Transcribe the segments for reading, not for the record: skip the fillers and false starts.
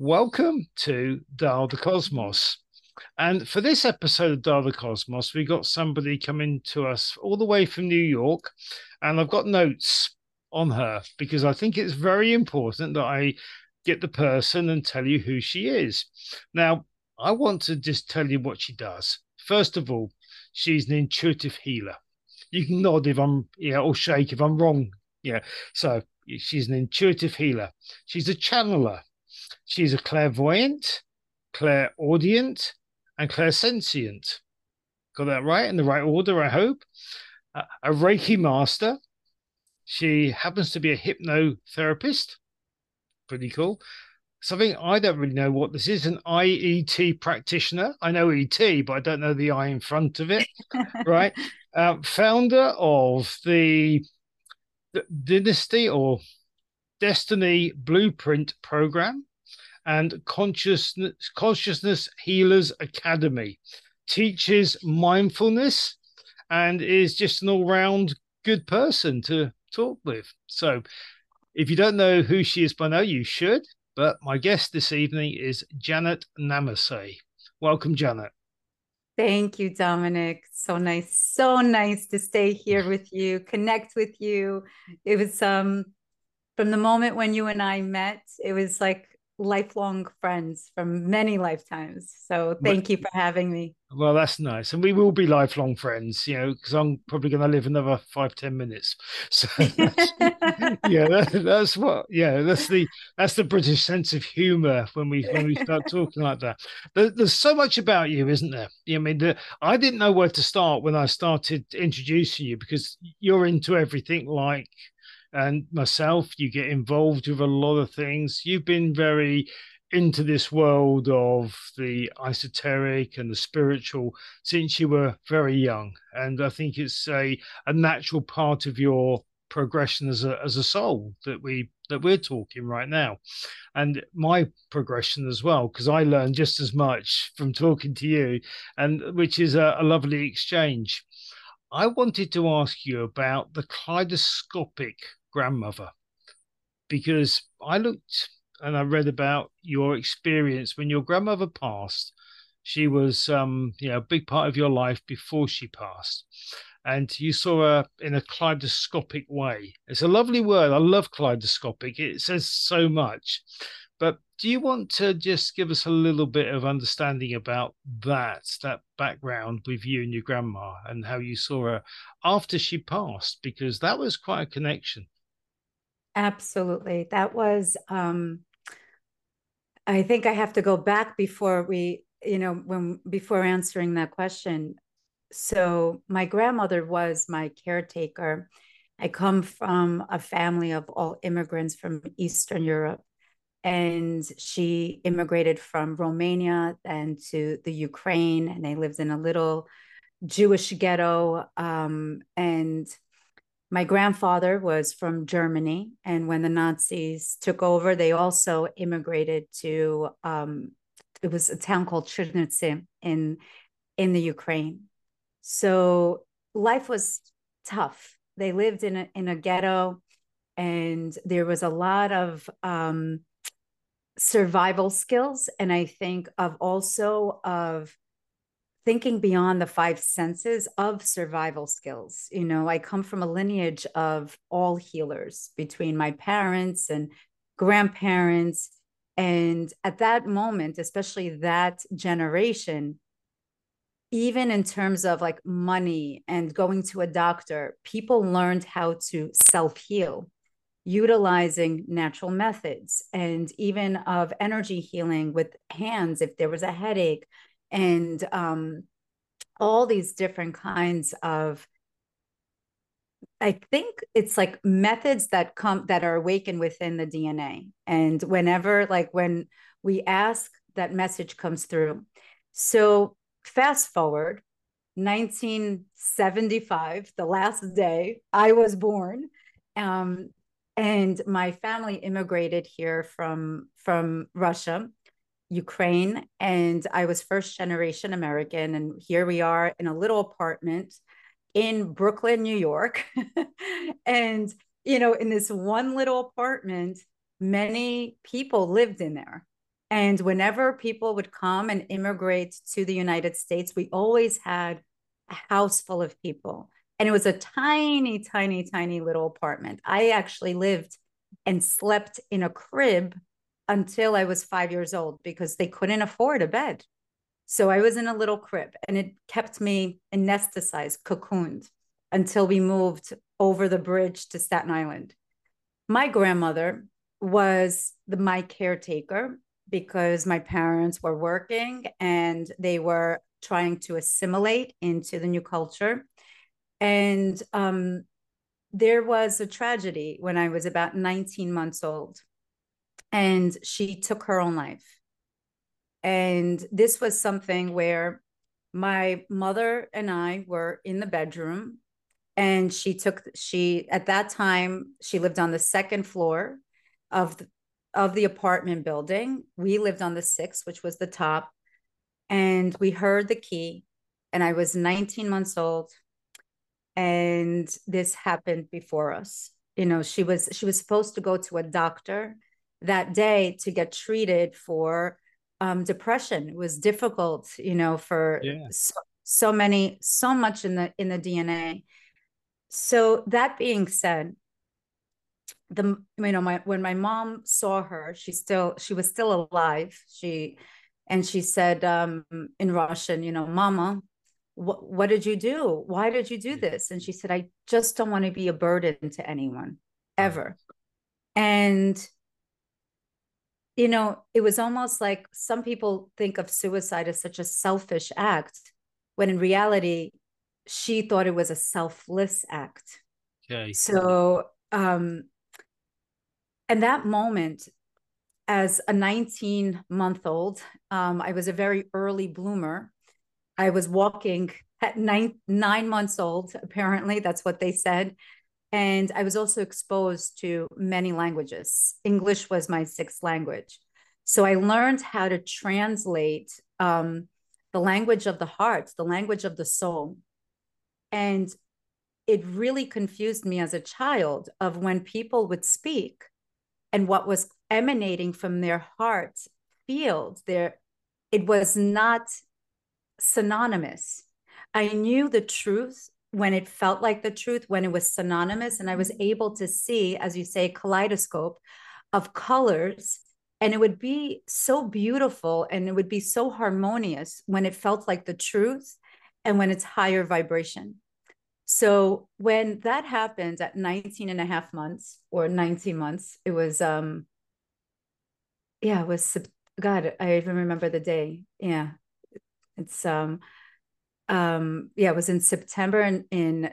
Welcome to Dial the Cosmos. And for this episode of Dial the Cosmos, we got somebody coming to us all the way from New York. And I've got notes on her because I think it's very important that I get the person and tell you who she is. Now, I want to just tell you what she does. First of all, she's an intuitive healer. You can nod if I'm, or shake if I'm wrong. Yeah. So she's an intuitive healer. She's a channeler. She's a clairvoyant, clairaudient, and clairsentient. Got that right in the right order, I hope. A Reiki master. She happens to be a hypnotherapist. Pretty cool. Something I don't really know what this is, an IET practitioner. I know ET, but I don't know the I in front of it, right? Founder of the Dynasty or Destiny Blueprint program and Consciousness Healers Academy. Teaches mindfulness and is just an all-round good person to talk with. So if you don't know who she is by now, you should. But my guest this evening is Janet Namaste. Welcome, Janet. Thank you, Dominic. So nice to stay here with you, connect with you. It was from the moment when you and I met, it was like lifelong friends from many lifetimes. So thank you for having me. Well, that's nice. And we will be lifelong friends, because I'm probably going to live another 5, 10 minutes. So that's the British sense of humor when we start talking like that. There's so much about you, isn't there? I mean, I didn't know where to start when I started introducing you because you're into everything like and myself, you get involved with a lot of things. You've been very into this world of the esoteric and the spiritual since you were very young. And I think it's a natural part of your progression as a soul that we're talking right now. And my progression as well, because I learned just as much from talking to you, and which is a lovely exchange. I wanted to ask you about the kaleidoscopic grandmother because I looked and I read about your experience when your grandmother passed. She was, a big part of your life before she passed, and you saw her in a kaleidoscopic way. It's a lovely word. I love kaleidoscopic. It says so much. But do you want to just give us a little bit of understanding about that background with you and your grandma and how you saw her after she passed? Because that was quite a connection. Absolutely. That was, I think I have to go back before before answering that question. So my grandmother was my caretaker. I come from a family of all immigrants from Eastern Europe, and she immigrated from Romania and to the Ukraine, and they lived in a little Jewish ghetto. And my grandfather was from Germany, and when the Nazis took over, they also immigrated to it was a town called Chernivtsi in the Ukraine. So life was tough. They lived in a ghetto, and there was a lot of survival skills, and I think of also of thinking beyond the five senses of survival skills. I come from a lineage of all healers between my parents and grandparents. And at that moment, especially that generation, even in terms of like money and going to a doctor, people learned how to self heal utilizing natural methods and even of energy healing with hands if there was a headache and all these different kinds of, I think it's like methods that are awakened within the DNA. And whenever, like when we ask, that message comes through. So fast forward 1975, the last day I was born. And my family immigrated here from Russia, Ukraine, and I was first generation American. And here we are in a little apartment in Brooklyn, New York. And, in this one little apartment, many people lived in there. And whenever people would come and immigrate to the United States, we always had a house full of people. And it was a tiny, tiny, tiny little apartment. I actually lived and slept in a crib until I was 5 years old because they couldn't afford a bed. So I was in a little crib and it kept me anesthetized, cocooned until we moved over the bridge to Staten Island. My grandmother was my caretaker because my parents were working and they were trying to assimilate into the new culture. And there was a tragedy when I was about 19 months old, and she took her own life. And this was something where my mother and I were in the bedroom, and she at that time she lived on the second floor of the apartment building. We lived on the sixth, which was the top, and we heard the key, and I was 19 months old, and this happened before us. You know, she was supposed to go to a doctor that day to get treated for depression. It was difficult, you know, for Yeah. so much in the DNA. So that being said, when my mom saw her, she was still alive. She said in Russian, you know, Mama, what did you do? Why did you do this? And she said, I just don't want to be a burden to anyone Right. ever. And you know, it was almost like some people think of suicide as such a selfish act, when in reality, she thought it was a selfless act. Okay. So, and that moment, as a 19-month-old, I was a very early bloomer. I was walking at 9 months old, apparently, that's what they said. And I was also exposed to many languages. English was my sixth language. So I learned how to translate the language of the heart, the language of the soul. And it really confused me as a child of when people would speak and what was emanating from their heart field there, it was not synonymous. I knew the truth when it felt like the truth, when it was synonymous, and I was able to see, as you say, kaleidoscope of colors, and it would be so beautiful and it would be so harmonious when it felt like the truth and when it's higher vibration. So when that happened at 19 and a half months or 19 months, it was yeah, it was God, I even remember the day. Yeah. It's yeah, it was in September in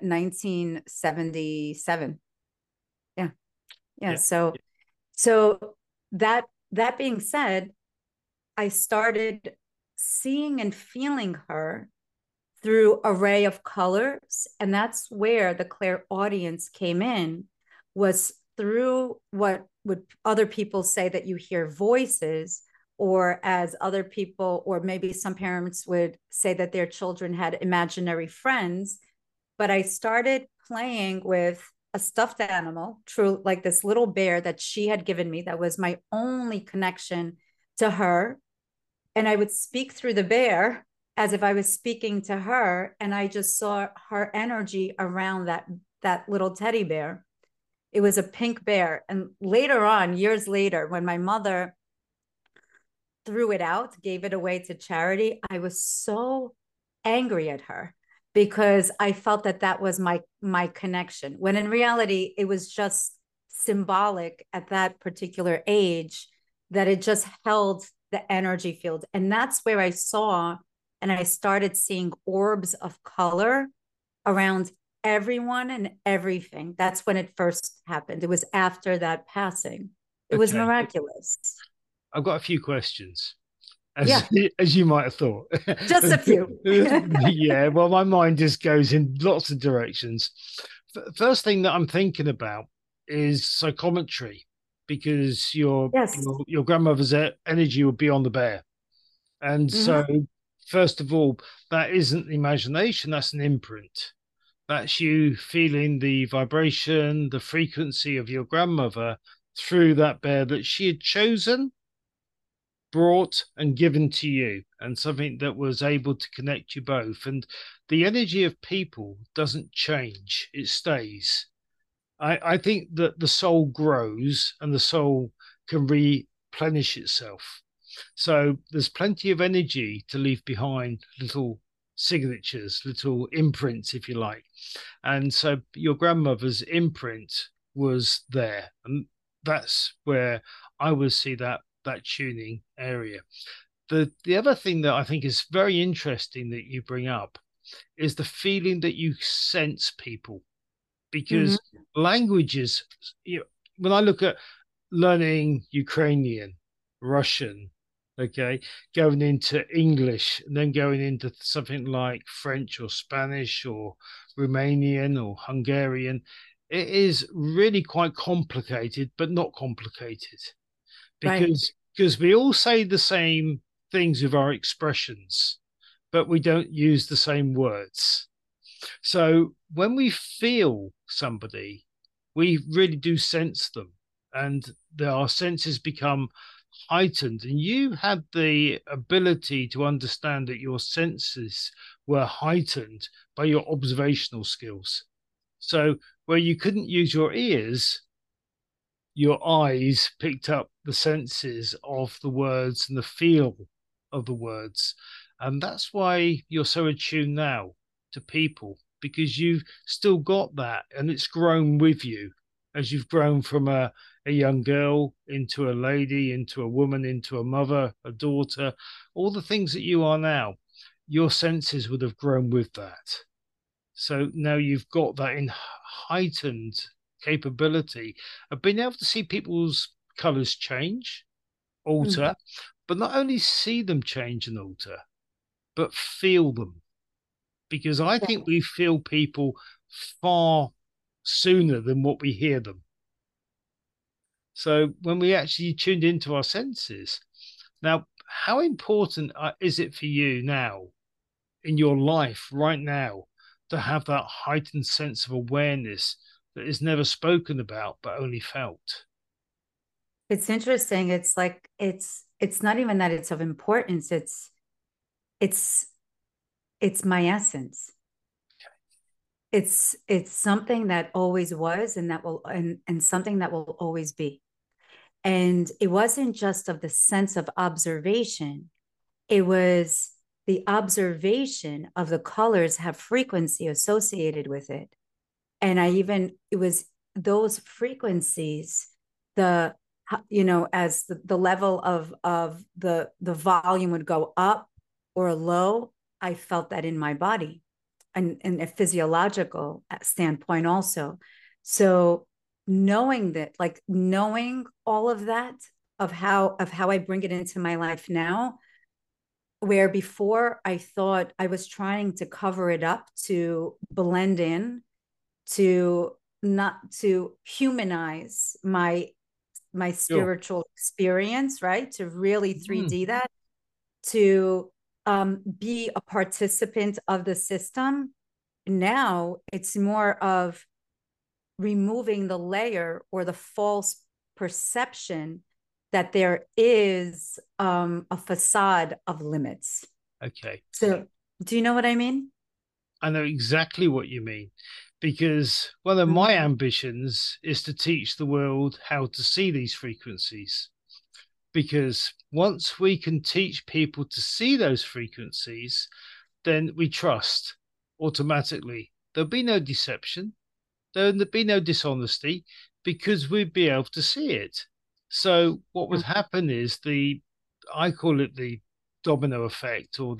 1977. Yeah. Yeah. Yeah. So that that being said, I started seeing and feeling her through array of colors, and that's where the clairaudience came in, was through what would other people say that you hear voices, or as other people, or maybe some parents would say that their children had imaginary friends. But I started playing with a stuffed animal, true, like this little bear that she had given me, that was my only connection to her. And I would speak through the bear as if I was speaking to her, and I just saw her energy around that little teddy bear. It was a pink bear. And later on, years later, when my mother threw it out, gave it away to charity, I was so angry at her because I felt that that was my connection, when in reality it was just symbolic at that particular age, that it just held the energy field. And that's where I saw, and I started seeing orbs of color around everyone and everything. That's when it first happened. It was after that passing. It was Okay. miraculous. I've got a few questions, as Yeah, as you might have thought. just a few. Yeah, well, my mind just goes in lots of directions. First thing that I'm thinking about is psychometry, because your Yes. your, your grandmother's energy would be on the bear, and so Mm-hmm. first of all, that isn't imagination; that's an imprint. That's you feeling the vibration, the frequency of your grandmother through that bear that she had chosen. brought and given to you, and something that was able to connect you both. And the energy of people doesn't change, it stays. I think that the soul grows and the soul can replenish itself. So there's plenty of energy to leave behind, little signatures, little imprints, if you like. And so your grandmother's imprint was there. And that's where I would see that tuning area. The other thing that I think is very interesting that you bring up is the feeling that you sense people, Mm-hmm. because languages, when I look at learning Ukrainian, Russian, okay, going into English and then going into something like French or Spanish or Romanian or Hungarian, it is really quite complicated, but not complicated, Right. because we all say the same things with our expressions, but we don't use the same words. So when we feel somebody, we really do sense them, and our senses become heightened. And you had the ability to understand that your senses were heightened by your observational skills. So where you couldn't use your ears, your eyes picked up the senses of the words and the feel of the words. And that's why you're so attuned now to people, because you've still got that and it's grown with you as you've grown from a young girl into a lady, into a woman, into a mother, a daughter, all the things that you are now. Your senses would have grown with that. So now you've got that in heightened capability of being able to see people's colors change, Mm-hmm. alter, but not only see them change and alter, but feel them. Because I think we feel people far sooner than what we hear them. So when we actually tuned into our senses, now, how important is it for you now in your life right now to have that heightened sense of awareness that is never spoken about but only felt? It's interesting. It's like it's not even that it's of importance. It's it's my essence. It's something that always was and that will and something that will always be. And it wasn't just of the sense of observation. It was the observation of the colors have frequency associated with it. And it was those frequencies, the as the level of the volume would go up or low, I felt that in my body, and in a physiological standpoint also. So knowing that, like knowing all of that, of how I bring it into my life now, where before I thought I was trying to cover it up, to blend in, to not to humanize my Sure. spiritual experience, right? To really Mm, 3D that, to be a participant of the system. Now it's more of removing the layer or the false perception that there is a facade of limits. okay. So, do you know what I mean? I know exactly what you mean, because one of Mhm. my ambitions is to teach the world how to see these frequencies. Because once we can teach people to see those frequencies, then we trust automatically. There'll be no deception, there'll be no dishonesty, because we'd be able to see it. So what would happen is I call it the domino effect, or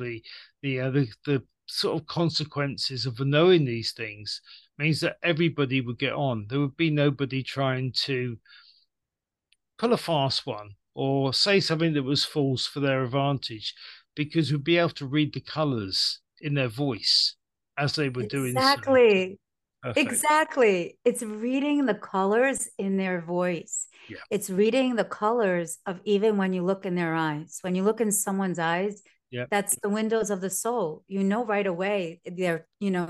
the sort of consequences of knowing these things means that everybody would get on. There would be nobody trying to pull a fast one or say something that was false for their advantage, because we'd be able to read the colors in their voice as they were doing so. Exactly. Perfect. Exactly. It's reading the colors in their voice. Yeah. It's reading the colors of even when you look in their eyes. When you look in someone's eyes, Yeah. that's the windows of the soul. You know right away they're,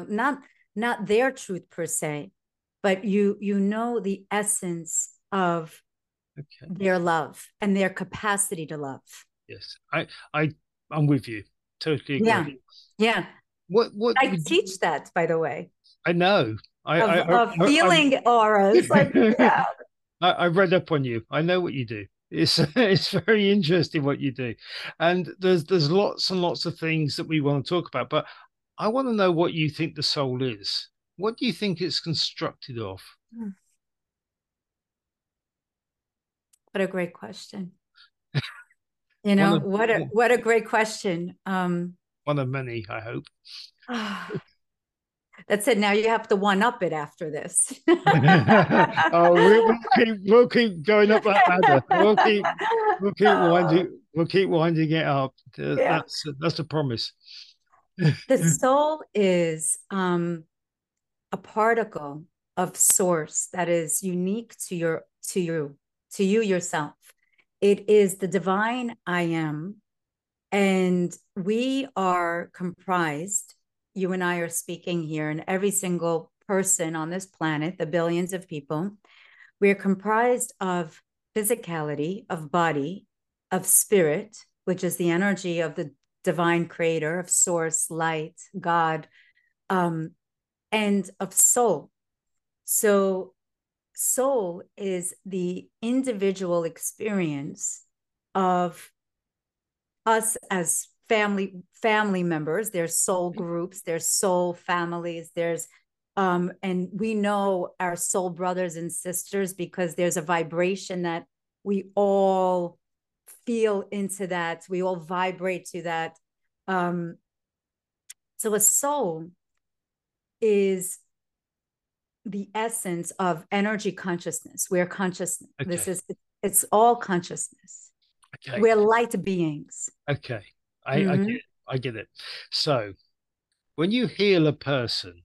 not their truth per se, but you know the essence of Okay. their love and their capacity to love. Yes. I'm with you. Totally Yeah. agree. Yeah. What I would teach that, by the way, I know. of healing auras. Like, yeah. I read up on you. I know what you do. It's it's very interesting what you do, and there's lots and lots of things that we want to talk about. But I want to know what you think the soul is. What do you think it's constructed of? What a great question. One of What a great question. one of many, I hope. That's it. Now you have to one up it after this. Oh, we'll keep going up that ladder. We'll keep winding it up. Yeah. That's a promise. The soul is a particle of source that is unique to you yourself. It is the divine I am, and we are comprised. You and I are speaking here, and every single person on this planet, the billions of people, we are comprised of physicality, of body, of spirit, which is the energy of the divine creator, of source, light, God, and of soul. So, soul is the individual experience of us as family members. There's soul groups, there's soul families, there's and we know our soul brothers and sisters because there's a vibration that we all feel into, that we all vibrate to that. So a soul is the essence of energy consciousness. We're consciousness. Okay. It's all consciousness. Okay. We're light beings. Okay. I get it. So when you heal a person,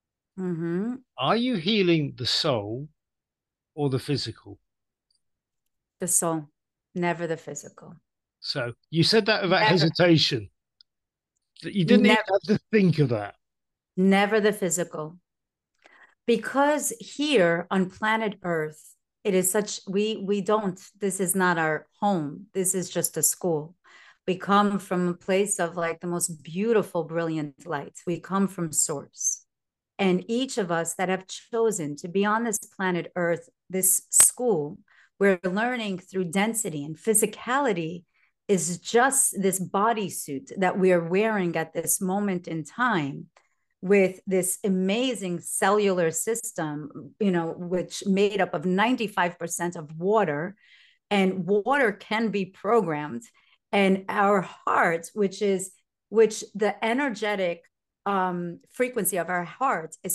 are you healing the soul or the physical? The soul, never the physical. So you said that without Never. hesitation. You didn't even Never. have to think of that. Never the physical. Because here on planet Earth, it is such, we don't, this is not our home. This is just a school. We come from a place of like the most beautiful, brilliant light. We come from source. And each of us that have chosen to be on this planet Earth, this school, we're learning through density, and physicality is just this bodysuit that we are wearing at this moment in time, with this amazing cellular system, which made up of 95% of water, and water can be programmed. And our heart, which the energetic frequency of our heart is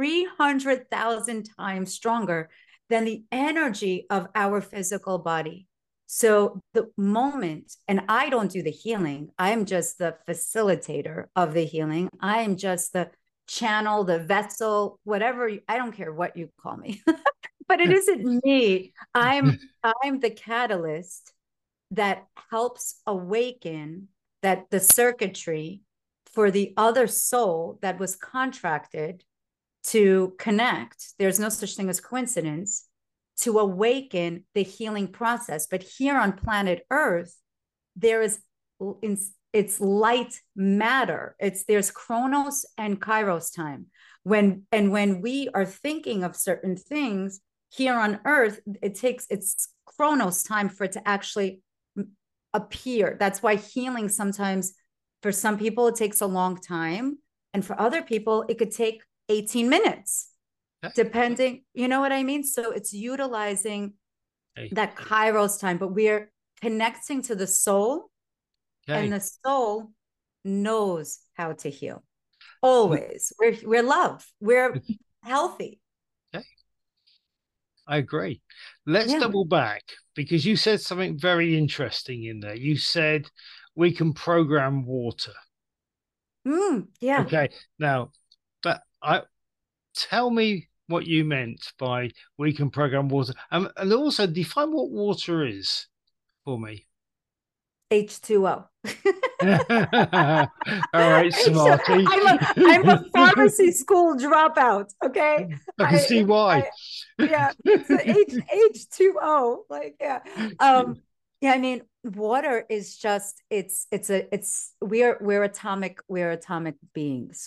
300,000 times stronger than the energy of our physical body. So the moment, and I don't do the healing, I'm just the facilitator of the healing. I am just the channel, the vessel, whatever, I don't care what you call me, but it isn't me. I'm the catalyst that helps awaken that the circuitry for the other soul that was contracted to connect. There's no such thing as coincidence, to awaken the healing process. But here on planet Earth, there is, it's light matter. There's Chronos and Kairos time. When we are thinking of certain things here on Earth, it's Chronos time for it to actually appear. That's why healing sometimes, for some people, it takes a long time. And for other people, it could take 18 minutes, depending, you know what I mean? So it's utilizing that Kairos time, but we're connecting to the soul, and the soul knows how to heal. Always. We're love. We're healthy. Okay. I agree. Let's double back, because you said something very interesting in there. You said we can program water. Yeah. Okay. Now, tell me what you meant by we can program water, and also define what water is for me. H2O. All right, smarty. I'm a pharmacy school dropout. Okay, I can see why. Yeah, it's H2O. Like, yeah. Yeah, I mean, water is just we're atomic beings.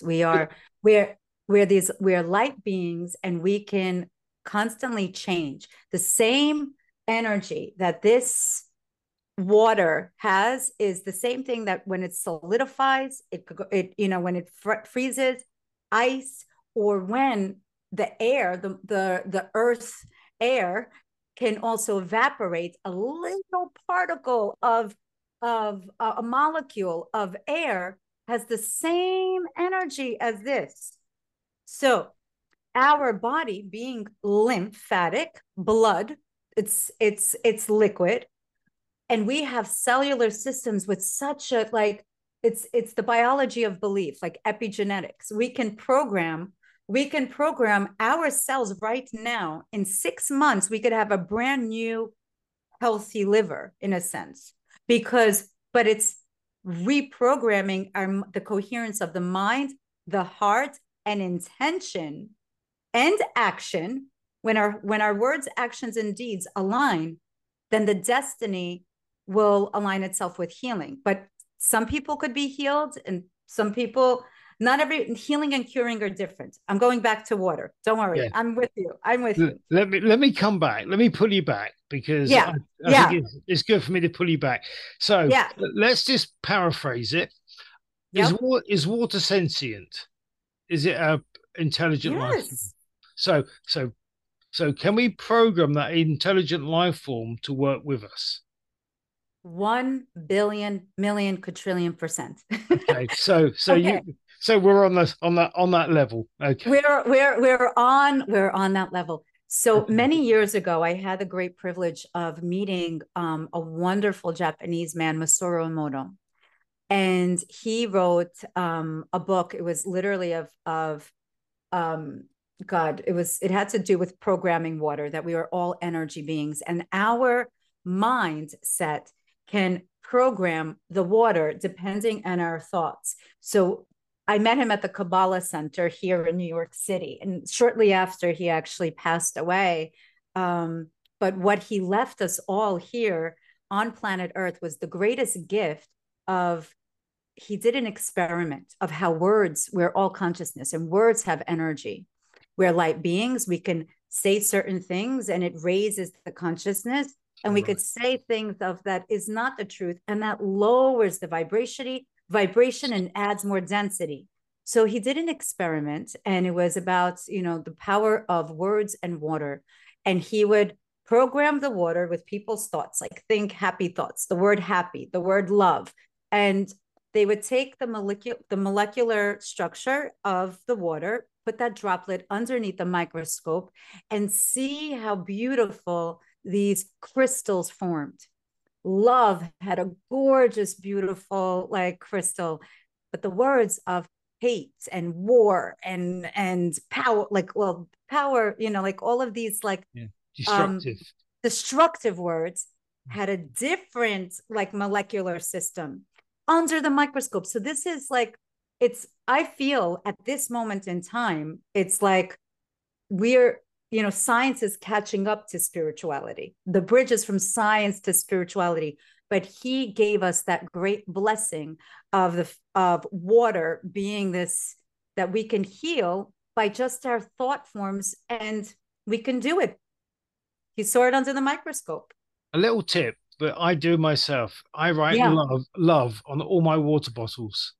We're light beings, and we can constantly change. The same energy that this water has is the same thing that when it solidifies, when it freezes, ice, or when the air, the earth air can also evaporate a little particle of a molecule of air has the same energy as this. So our body being lymphatic, blood, it's liquid, and we have cellular systems with such a like it's the biology of belief, like epigenetics. We can program our cells right now. In 6 months we could have a brand new healthy liver, in a sense, because but it's reprogramming the coherence of the mind, the heart, and intention and action. When our words, actions, and deeds align, then the destiny will align itself with healing. But some people could be healed, and some people, not every healing and curing are different. I'm going back to water. Don't worry. Yeah. I'm with you. I'm with you. Let me come back. Let me pull you back because Yeah. I think Yeah. it's good for me to pull you back. So Yeah. let's just paraphrase it. Yep. Is water sentient? Is it a intelligent life form? Yes. So can we program that intelligent life form to work with us? 1 billion million quadrillion%. Okay. Okay. So we're on that level. Okay. We're on that level. So Okay. many years ago, I had the great privilege of meeting a wonderful Japanese man, Masaru Emoto, and he wrote a book. It was literally of um, God. It had to do with programming water. That we are all energy beings, and our mindset can program the water depending on our thoughts. So I met him at the Kabbalah Center here in New York City, and shortly after he actually passed away. Um, but what he left us all here on planet Earth was the greatest gift of he did an experiment of how we're all consciousness, and words have energy. We're light beings. We can say certain things and it raises the consciousness. And we Right. could say things of that is not the truth, and that lowers the vibration and adds more density. So he did an experiment, and it was about, the power of words and water. And he would program the water with people's thoughts, like think happy thoughts, the word happy, the word love. And they would take the molecular structure of the water, put that droplet underneath the microscope, and see how beautiful these crystals formed. Love had a gorgeous, beautiful like crystal, but the words of hate and war and power, power, like all of these Yeah. um Destructive. destructive words had a different like molecular system under the microscope. So this is like, I feel at this moment in time, it's like we're, science is catching up to spirituality. The bridges from science to spirituality. But he gave us that great blessing of water being this, that we can heal by just our thought forms, and we can do it. He saw it under the microscope. A little tip that I do myself. I write Yeah. love on all my water bottles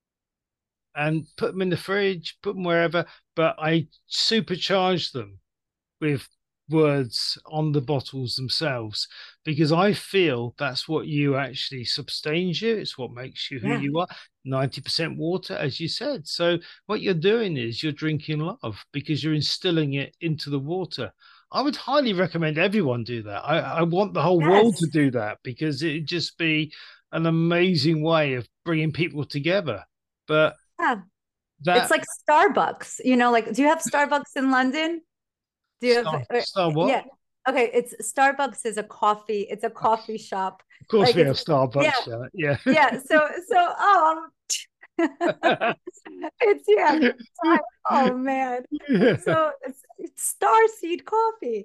and put them in the fridge, put them wherever, but I supercharge them with words on the bottles themselves because I feel that's what you actually sustains you. It's what makes you who Yeah. you are. 90% water, as you said. So what you're doing is you're drinking love because you're instilling it into the water. I would highly recommend everyone do that. I want the whole world to Yes. do that because it'd just be an amazing way of bringing people together. But Yeah. It's that like Starbucks, like, do you have Starbucks in London? Do you have, star what? yeah. Okay. Starbucks is a coffee. It's a coffee shop. Of course, Like we have yeah, Starbucks. Yeah, yeah. yeah. So, It's yeah. Oh man. Yeah. So it's Star Seed Coffee.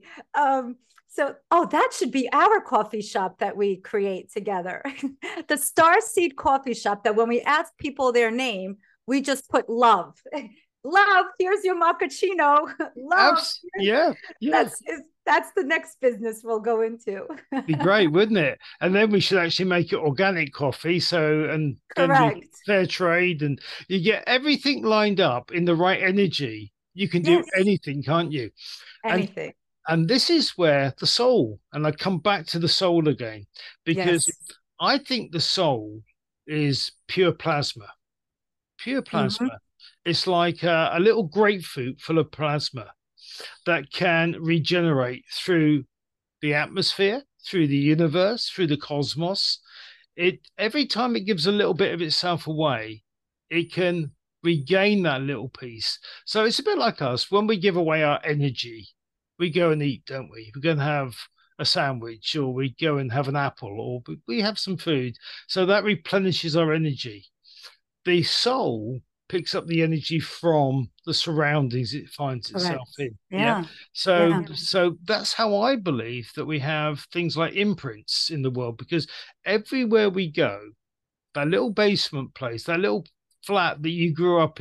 So that should be our coffee shop that we create together. The Star Seed Coffee Shop, that when we ask people their name, we just put love. Love, here's your macchiato. Love, Yeah, yeah. that's that's the next business we'll go into. Be great, wouldn't it? And then we should actually make it organic coffee. So, and then do Correct. fair trade, and you get everything lined up in the right energy. You can do Yes. anything, can't you? And Anything. and this is where the soul, and I come back to the soul again, because Yes. I think the soul is pure plasma. Pure Mm-hmm. plasma. It's like a little grapefruit full of plasma that can regenerate through the atmosphere, through the universe, through the cosmos. It every time it gives a little bit of itself away, it can regain that little piece. So it's a bit like us when we give away our energy. We go and eat, don't we? We go and have a sandwich, or we go and have an apple, or we have some food. So that replenishes our energy. The soul picks up the energy from the surroundings it finds Correct. itself in. Yeah. Yeah. So Yeah. so that's how I believe that we have things like imprints in the world, because everywhere we go, that little basement place, that little flat that you grew up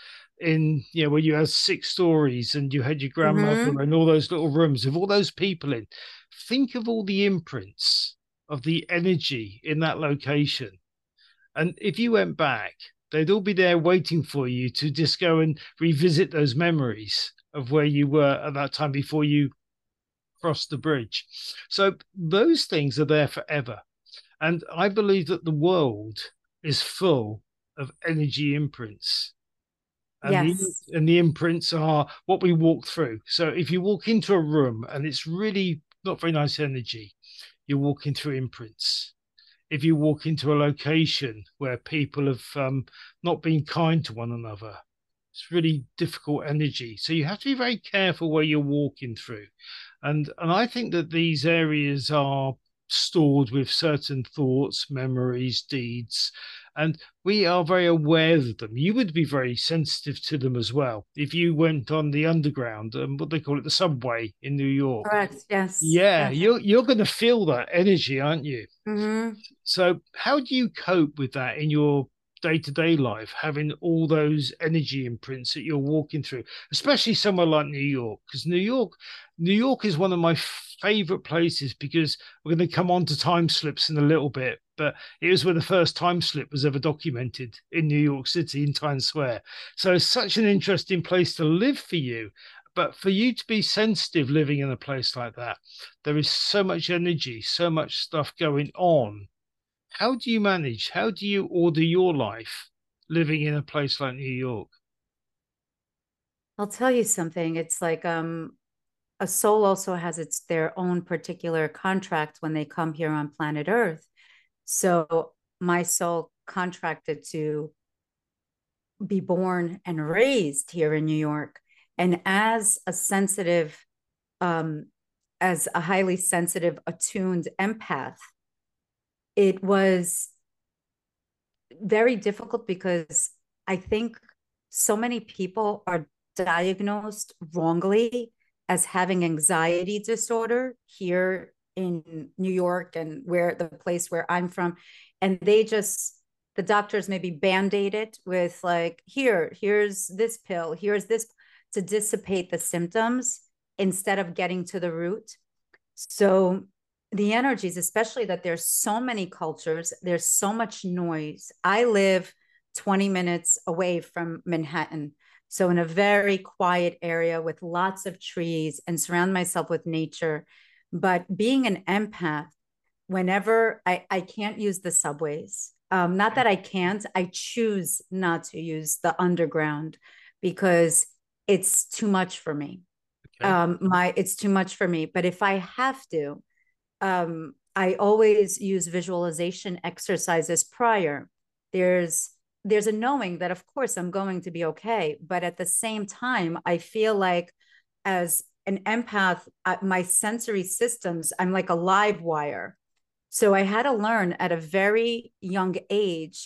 in where you had 6 stories and you had your grandmother Mm-hmm. and all those little rooms with all those people in. Think of all the imprints of the energy in that location, and if you went back, they'd all be there waiting for you to just go and revisit those memories of where you were at that time before you crossed the bridge. So those things are there forever. And I believe that the world is full of energy imprints. And the Yes. and the imprints are what we walk through. So if you walk into a room and it's really not very nice energy, you're walking through imprints. If you walk into a location where people have not been kind to one another, it's really difficult energy. So you have to be very careful where you're walking through. And I think that these areas are stored with certain thoughts, memories, deeds, and we are very aware of them. You would be very sensitive to them as well. If you went on the underground, what they call it, the subway in New York, Correct. Yes. yeah, Yes. you're going to feel that energy, aren't you? Mm-hmm. So, how do you cope with that in your day to day life, having all those energy imprints that you're walking through, especially somewhere like New York? Because New York is one of my favorite places, because we're going to come on to time slips in a little bit, but it was where the first time slip was ever documented in New York City in Times Square. So, it's such an interesting place to live for you. But for you to be sensitive living in a place like that, there is so much energy, so much stuff going on. How do you manage? How do you order your life living in a place like New York? I'll tell you something. It's like a soul also has their own particular contract when they come here on planet Earth. So my soul contracted to be born and raised here in New York. And um, as a highly sensitive, attuned empath, it was very difficult because I think so many people are diagnosed wrongly as having anxiety disorder here in New York and where the place where I'm from. And the doctors maybe band-aid it with like, here's this pill, here's this to dissipate the symptoms instead of getting to the root. So the energies, especially that there's so many cultures, there's so much noise. I live 20 minutes away from Manhattan. So in a very quiet area with lots of trees and surround myself with nature. But being an empath, whenever I can't use the subways, not that I can't, I choose not to use the underground because it's too much for me. Okay. It's too much for me. But if I have to, I always use visualization exercises prior. There's there's a knowing that of course I'm going to be okay, but at the same time, I feel like as an empath, my sensory systems, I'm like a live wire. So I had to learn at a very young age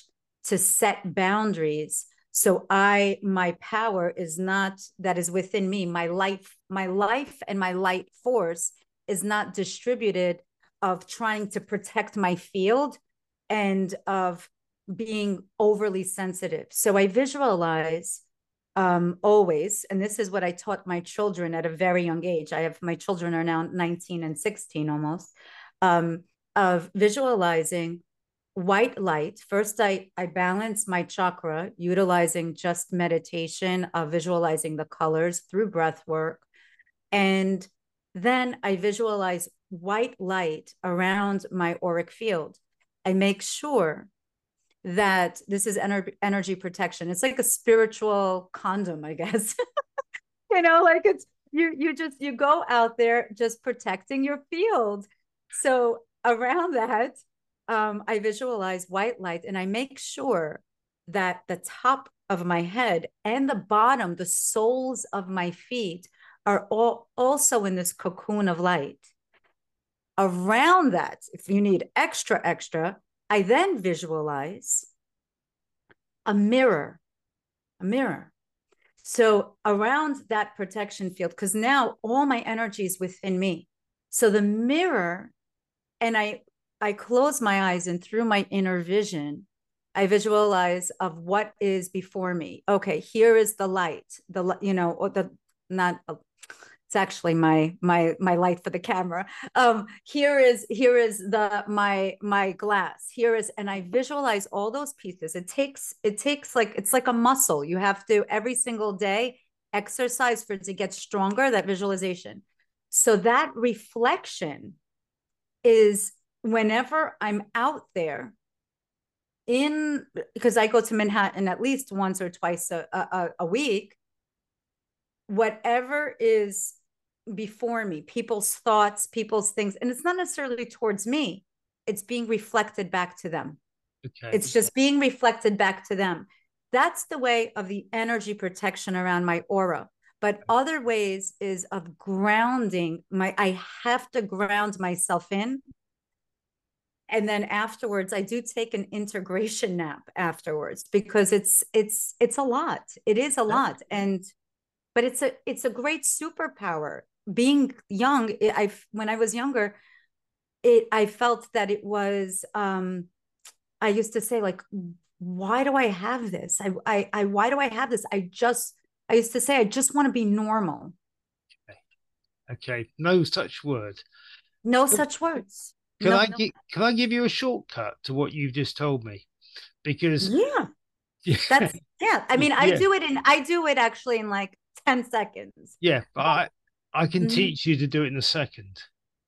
to set boundaries. So my power is not, that is within me. My life and my light force is not distributed of trying to protect my field and of being overly sensitive. So I visualize always, and this is what I taught my children at a very young age. My children are now 19 and 16 almost, of visualizing white light. First, I balance my chakra utilizing just meditation of visualizing the colors through breath work. And then I visualize white light around my auric field. I make sure that this is energy protection. It's like a spiritual condom, I guess. Like it's you go out there just protecting your field. So around that, I visualize white light, and I make sure that the top of my head and the bottom, the soles of my feet, are all also in this cocoon of light. Around that, if you need extra, I then visualize a mirror. So around that protection field, because now all my energy is within me. So the mirror, and I close my eyes, and through my inner vision, I visualize of what is before me. Okay, here is the light. Or not. It's actually my light for the camera. Here is my glass. And I visualize all those pieces. It takes it's like a muscle. You have to every single day exercise for it to get stronger, that visualization. So that reflection is whenever I'm out there because I go to Manhattan at least once or twice a week, whatever is before me, people's thoughts, people's things, and it's not necessarily towards me, it's being reflected back to them. Okay. It's just being reflected back to them. That's the way of the energy protection around my aura. But other ways is of grounding I have to ground myself in. And then afterwards, I do take an integration nap afterwards, because it's a lot. It is a lot. But it's a great superpower. Being young, when I was younger, I felt that it was, I used to say, like, why do I have this? Why do I have this? I used to say, I just want to be normal. Okay. No such word. No such words. Can I give you a shortcut to what you've just told me? Because I mean, I do it actually in like 10 seconds. Yeah, but I can teach you to do it in a second.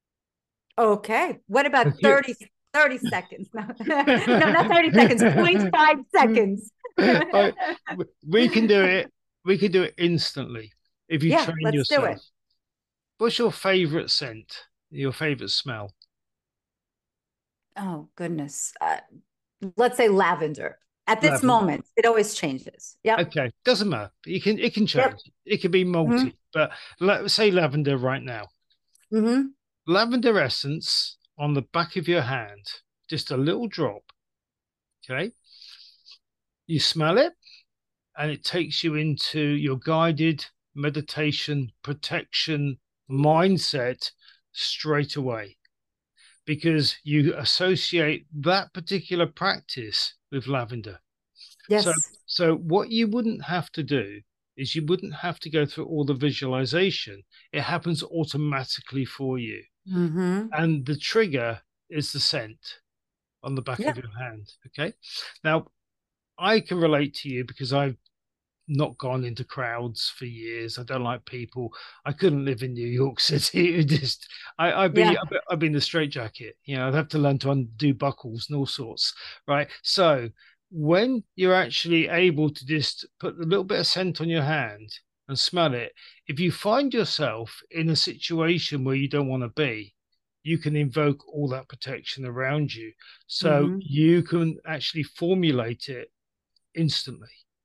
Okay. What about 30 seconds? No, not 30 seconds, 0.5 seconds. We can do it. We can do it instantly if you train yourself. Do it. What's your favorite scent? Your favorite smell? Oh, goodness. Let's say lavender. At this moment, it always changes. Yeah. Okay. Doesn't matter. It can change. Yep. It can be multi, but let's say lavender right now. Lavender essence on the back of your hand, just a little drop. Okay. You smell it, and it takes you into your guided meditation protection mindset straight away, because you associate that particular practice with lavender. Yes. So what you wouldn't have to do is you wouldn't have to go through all the visualization. It happens automatically for you. And the trigger is the scent on the back of your hand. Okay. Now, I can relate to you because I've not gone into crowds for years. I don't like people. I couldn't live in New York City. I'd be in the straitjacket. I'd have to learn to undo buckles and all sorts. Right. So when you're actually able to just put a little bit of scent on your hand and smell it, if you find yourself in a situation where you don't want to be, you can invoke all that protection around you. So you can actually formulate it instantly.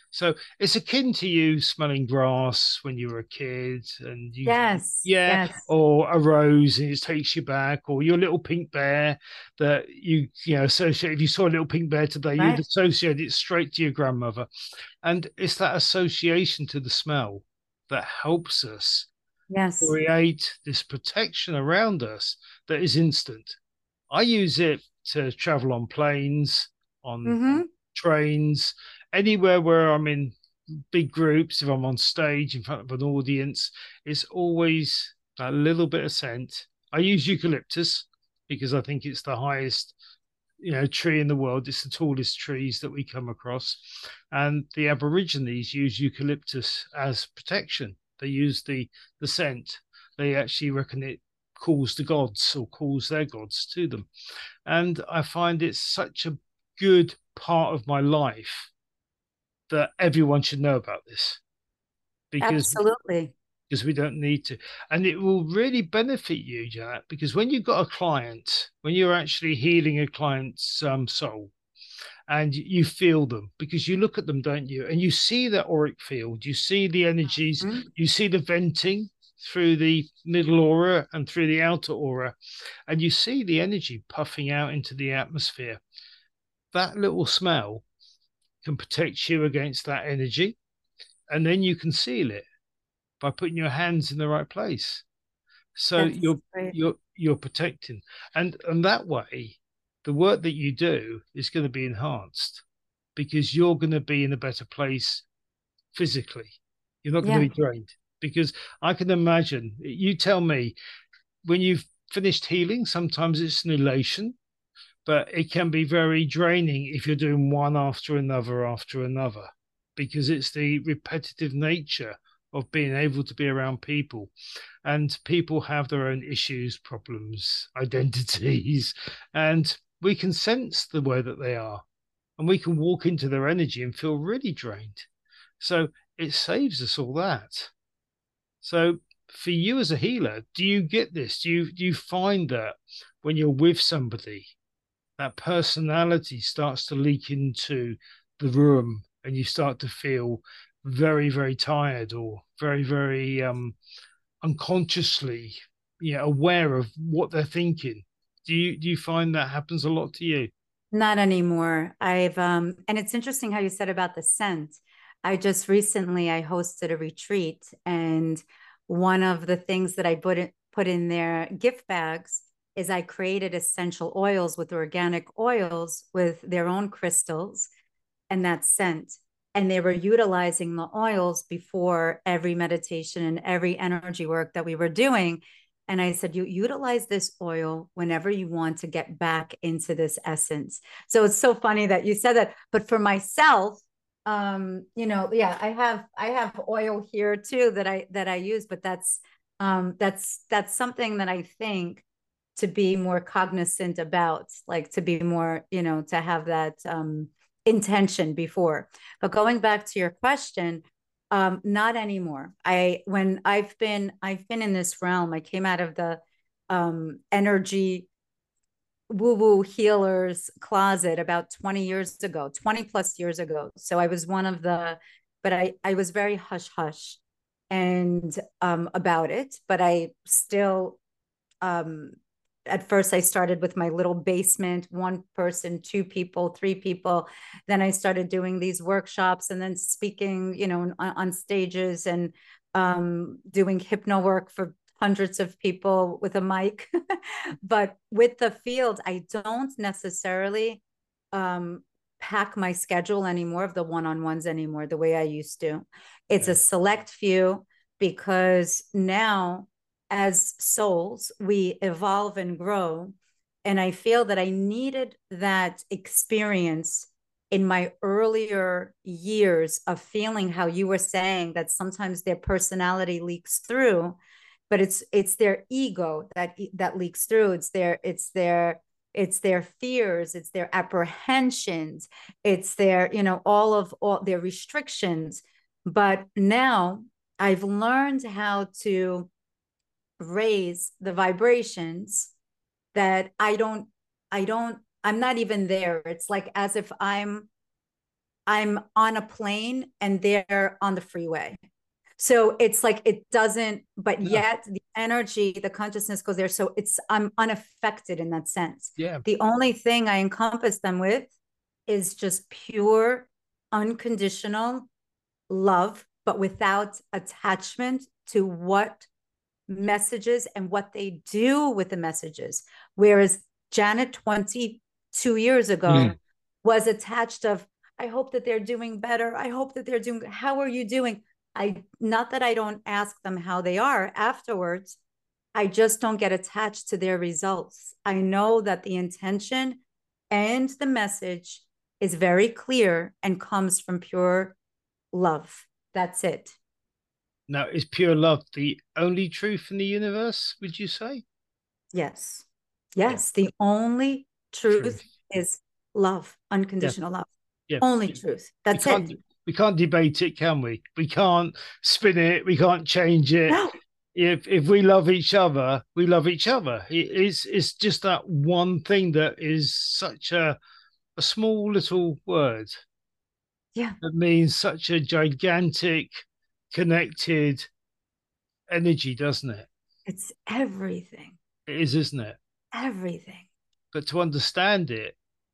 So it's akin to you smelling grass when you were a kid, and you, Yes, yeah, yes, or a rose and it takes you back, or your little pink bear that you know associate. If you saw a little pink bear today, you'd right. associate it straight to your grandmother, and it's that association to the smell that helps us Yes. create this protection around us that is instant. I use it to travel on planes, on Mm-hmm. trains, anywhere where I'm in big groups, if I'm on stage in front of an audience, it's always that little bit of scent. I use eucalyptus because I think it's the highest, tree in the world. It's the tallest trees that we come across. And the Aborigines use eucalyptus as protection. They use the scent. They actually reckon it calls the gods or calls their gods to them. And I find it's such a good part of my life that everyone should know about this because Absolutely. we don't need to. And it will really benefit you, Janet, because when you've got a client, when you're actually healing a client's soul, and you feel them because you look at them, don't you? And you see that auric field, you see the energies, Mhm. you see the venting through the middle aura and through the outer aura, and you see the energy puffing out into the atmosphere. That little smell can protect you against that energy, and then you can seal it by putting your hands in the right place. So That's you're great. you're protecting, and that way, the work that you do is going to be enhanced because you're going to be in a better place physically. You're not going to Yeah. be drained because I can imagine. You tell me when you've finished healing. Sometimes it's an elation, but it can be very draining if you're doing one after another, because it's the repetitive nature of being able to be around people. And people have their own issues, problems, identities, and we can sense the way that they are, and we can walk into their energy and feel really drained. So it saves us all that. So for you as a healer, do you get this? Do you find that when you're with somebody, that personality starts to leak into the room and you start to feel very, very tired or very, very unconsciously, aware of what they're thinking? Do you find that happens a lot to you? Not anymore. And it's interesting how you said about the scent. I just recently I hosted a retreat, and one of the things that I put in their gift bags is I created essential oils with organic oils with their own crystals and that scent. And they were utilizing the oils before every meditation and every energy work that we were doing. And I said, you utilize this oil whenever you want to get back into this essence. So it's so funny that you said that. But for myself, yeah, I have oil here too that I use, but that's something that I think to be more cognizant about, like to be more, to have that intention before. But going back to your question, not anymore. When I've been in this realm, I came out of the energy woo woo healers closet about 20 years ago, 20 plus years ago. So I was one of the, but I was very hush hush and about it, but I still um, at first I started with my little basement, one person, two people, three people. Then I started doing these workshops and then speaking, on stages and doing hypno work for hundreds of people with a mic. But with the field, I don't necessarily um, pack my schedule anymore of the one-on-ones anymore the way I used to. It's a Yeah. select few because now as souls, we evolve and grow. And I feel that I needed that experience in my earlier years of feeling how you were saying that sometimes their personality leaks through, but it's their ego that leaks through. It's their fears, it's their apprehensions, it's their, all their restrictions. But now I've learned how to raise the vibrations that I'm not even there. It's like as if I'm on a plane and they're on the freeway. So it's like it doesn't, but Yeah. yet the energy, the consciousness goes there. So I'm unaffected in that sense. Yeah. The only thing I encompass them with is just pure, unconditional love, but without attachment to what messages and what they do with the messages. Whereas Janet 22 years ago was attached of, I hope that they're doing better. I hope that they're doing, how are you doing? Not that I don't ask them how they are afterwards. I just don't get attached to their results. I know that the intention and the message is very clear and comes from pure love. That's it. Now, is pure love the only truth in the universe, would you say? Yes. Yeah. Yes. The only truth Truth. is love, Yeah. unconditional love. Yeah. Only truth. We That's can't it. we can't debate it, can we? We can't spin it, we can't change it. No. If we love each other, we love each other. It's just that one thing that is such a small little word Yeah. that means such a gigantic connected energy, doesn't it? It's everything. It is, isn't it? Everything. But to understand it,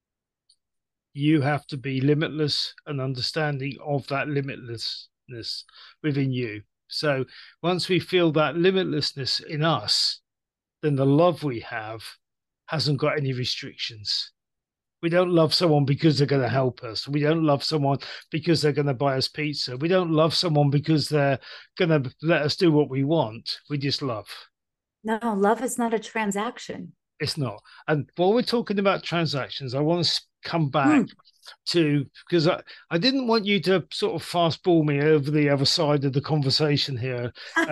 you have to be limitless and understanding of that limitlessness within you. So once we feel that limitlessness in us, then the love we have hasn't got any restrictions. We don't love someone because they're going to help us. We don't love someone because they're going to buy us pizza. We don't love someone because they're going to let us do what we want. We just love. No, love is not a transaction. It's not. And while we're talking about transactions, I want to come back Mm. to, because I didn't want you to sort of fastball me over the other side of the conversation here.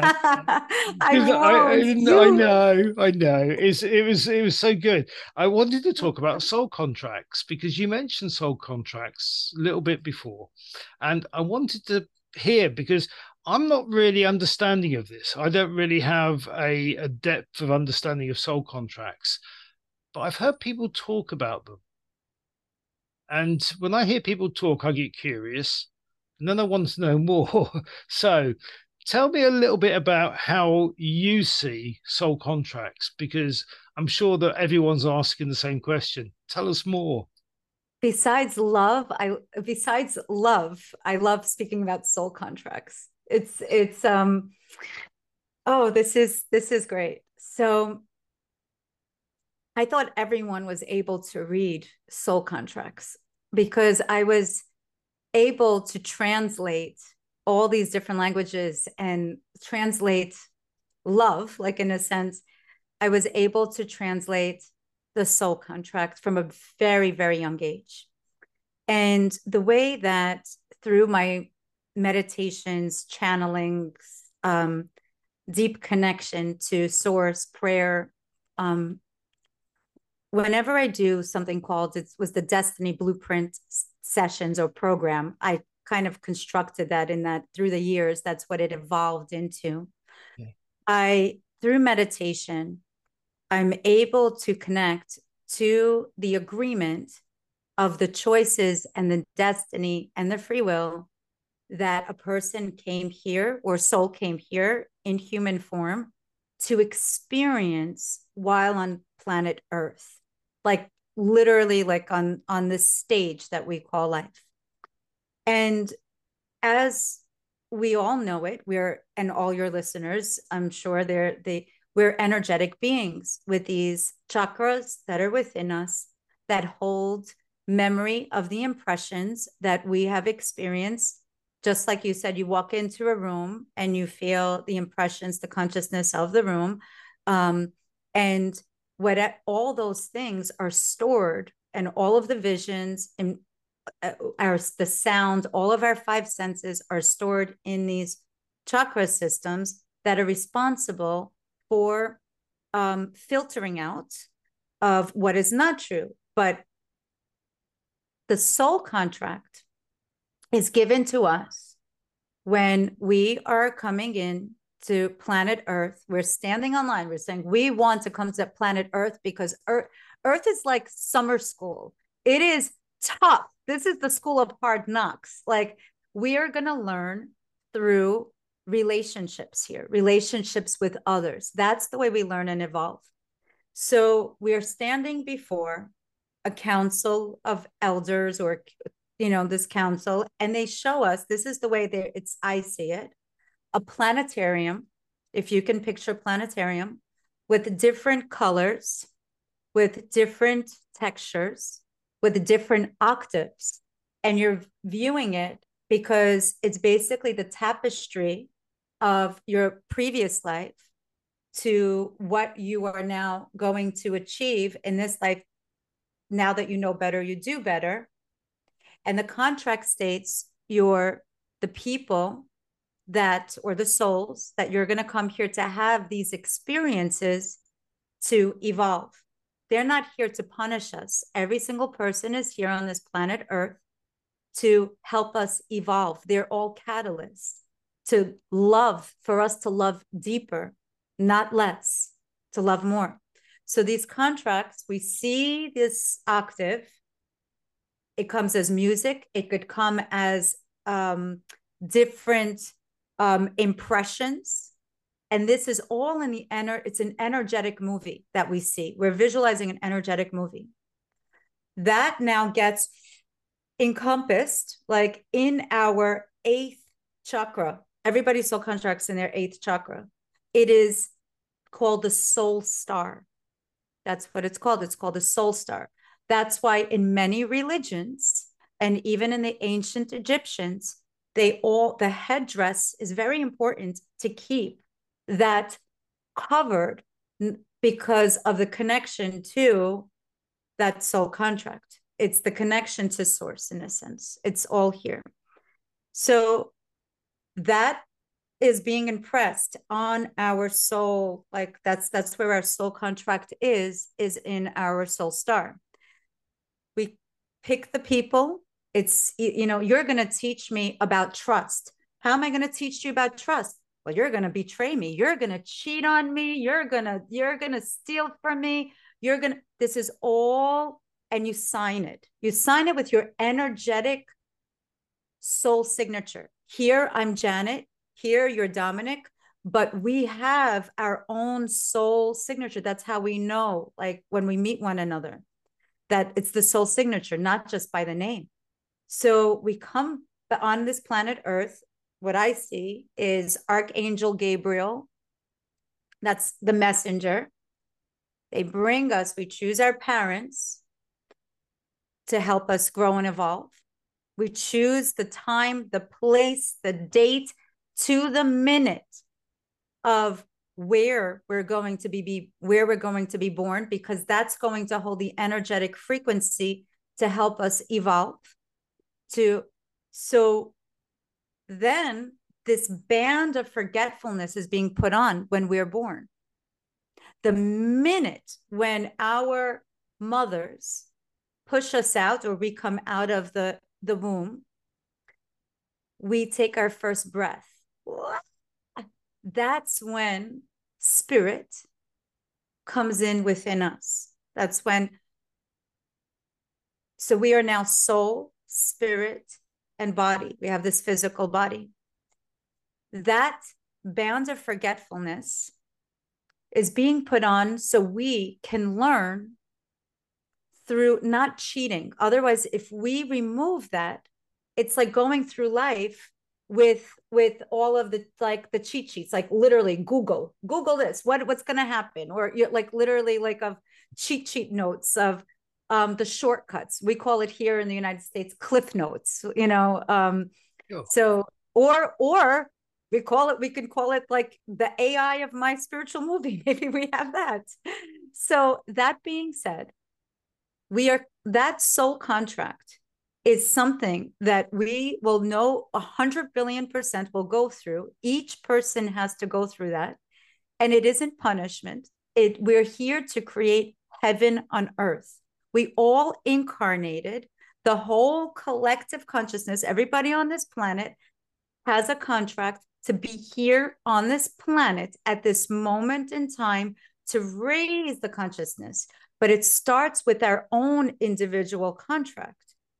I Because won't. I You. know it was so good. I wanted to talk about soul contracts because you mentioned soul contracts a little bit before, and I wanted to hear because I'm not really understanding of this. I don't really have a depth of understanding of soul contracts, but I've heard people talk about them. And when I hear people talk, I get curious and then I want to know more. So tell me a little bit about how you see soul contracts, because I'm sure that everyone's asking the same question. Tell us more. Besides love, I love speaking about soul contracts. It's oh, this is great. So I thought everyone was able to read soul contracts because I was able to translate all these different languages and translate love, like in a sense, I was able to translate the soul contract from a very, very young age. And the way that through my meditations, channelings, deep connection to source, prayer, whenever I do something called, it was the Destiny Blueprint sessions or program, I kind of constructed that in that through the years, that's what it evolved into. Okay. Through meditation, I'm able to connect to the agreement of the choices and the destiny and the free will that a person came here or soul came here in human form to experience while on planet Earth, like literally like on this stage that we call life. And as we all know it, and all your listeners, I'm sure we're energetic beings with these chakras that are within us that hold memory of the impressions that we have experienced. Just like you said, you walk into a room and you feel the impressions, the consciousness of the room. And all those things are stored, and all of the visions and the sound, all of our five senses are stored in these chakra systems that are responsible for filtering out of what is not true. But the soul contract is given to us when we are coming in to planet Earth. We're standing online. We're saying we want to come to planet Earth because Earth is like summer school. It is tough. this is the school of hard knocks. Like, we are going to learn through relationships here, relationships with others. That's the way we learn and evolve. So we are standing before a council of elders, or, this council, and they show us, this is the way I see it, a planetarium, if you can picture planetarium, with different colors, with different textures, with different octaves. And you're viewing it because it's basically the tapestry of your previous life to what you are now going to achieve in this life. Now that you know better, you do better. And the contract states the people that, or the souls that you're going to come here to have these experiences to evolve. They're not here to punish us. Every single person is here on this planet Earth to help us evolve. They're all catalysts to love, for us to love deeper, not less, to love more. So these contracts, we see this octave. It comes as music. It could come as different impressions. And this is all in it's an energetic movie that we see. We're visualizing an energetic movie. That now gets encompassed like in our 8th chakra. Everybody's soul contracts in their 8th chakra. It is called the soul star. That's what it's called. It's called the soul star. That's why in many religions, and even in the ancient Egyptians, the headdress is very important to keep that covered because of the connection to that soul contract. It's the connection to source, in a sense. It's all here. So that is being impressed on our soul. Like that's where our soul contract is in our soul star. We pick the people. It's, you're going to teach me about trust. How am I going to teach you about trust? Well, you're going to betray me. You're going to cheat on me. You're going to steal from me. This is all, and you sign it. You sign it with your energetic soul signature. Here, I'm Janet. Here, you're Dominic. But we have our own soul signature. That's how we know, like when we meet one another, that it's the soul signature, not just by the name. So we come on this planet Earth. What I see is Archangel Gabriel. That's the messenger. They bring us, we choose our parents to help us grow and evolve. We choose the time, the place, the date to the minute of where we're going to be born, because that's going to hold the energetic frequency to help us evolve. So then this band of forgetfulness is being put on when we're born. The minute when our mothers push us out, or we come out of the womb, we take our first breath. That's when spirit comes in within us. So we are now soul, spirit, and body. We have this physical body. That bound of forgetfulness is being put on so we can learn through not cheating. Otherwise, if we remove that, it's like going through life with all of the cheat sheets, like literally Google this, what's going to happen, or you're like literally like of cheat sheet notes of the shortcuts. We call it here in the United States Cliff Notes, Sure. So or we can call it like the AI of my spiritual movie. Maybe we have that. So that being said, that soul contract is something that we will know 100 billion% will go through. Each person has to go through that. And it isn't punishment. We're here to create heaven on earth. We all incarnated, the whole collective consciousness, everybody on this planet has a contract to be here on this planet at this moment in time to raise the consciousness. But it starts with our own individual contract.